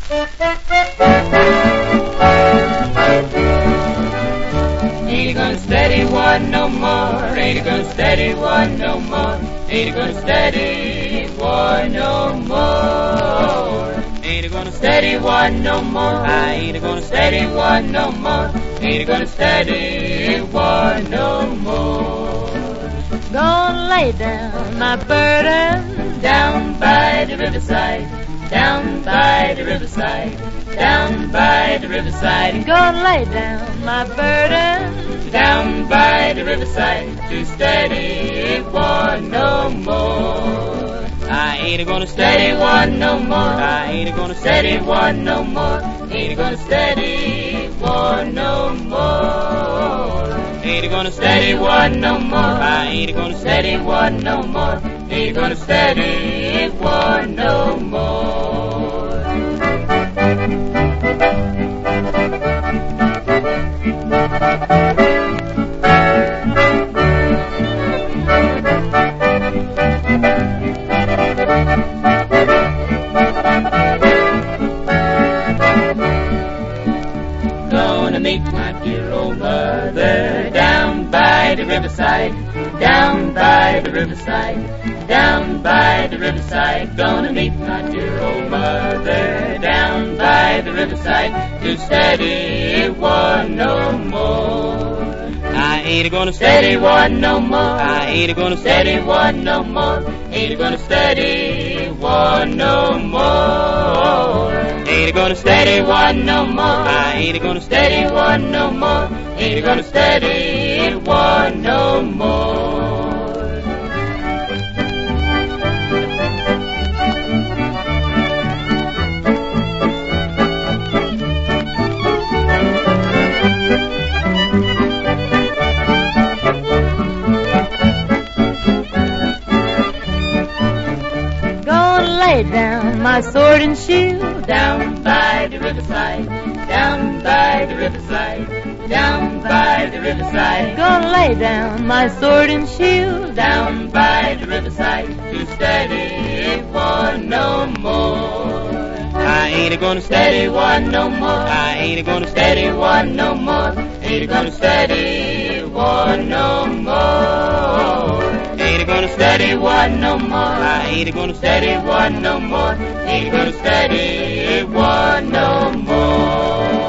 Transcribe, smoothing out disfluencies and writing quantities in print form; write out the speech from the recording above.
Ain't gonna steady one no more. Ain't gonna steady one no more. Ain't gonna steady one no more. Ain't gonna steady one no more. I ain't gonna steady one no more. Ain't gonna steady one no more. Gonna lay down my burden Down by the riverside. Down by the riverside. Down by the riverside. Gonna lay down my burden Down by the riverside. To steady one no more. I ain't gonna steady one no more. I ain't gonna steady one no more. Ain't gonna steady one no more. Ain't gonna steady one no more. I ain't gonna steady one no more. Ain't gonna steady one no more. Gonna meet my dear old mother down by the riverside, down by the riverside, down by the riverside. Gonna meet my dear old mother down by the riverside to steady one no more. I ain't gonna steady one no more. I ain't gonna steady one no more. Ain't gonna steady one no more. Ain't gonna steady one no more. I ain't gonna steady one no more. Ain't gonna steady one no more. lay down my sword and shield down by the riverside, down by the riverside, down by the riverside. Gonna lay down my sword and shield down by the riverside to steady one no more. I ain't gonna steady one no more. I ain't gonna steady one no more. Ain't gonna steady one no more. Ain't gonna steady one no more. I ain't gonna steady one no more. Ain't gonna steady one no more.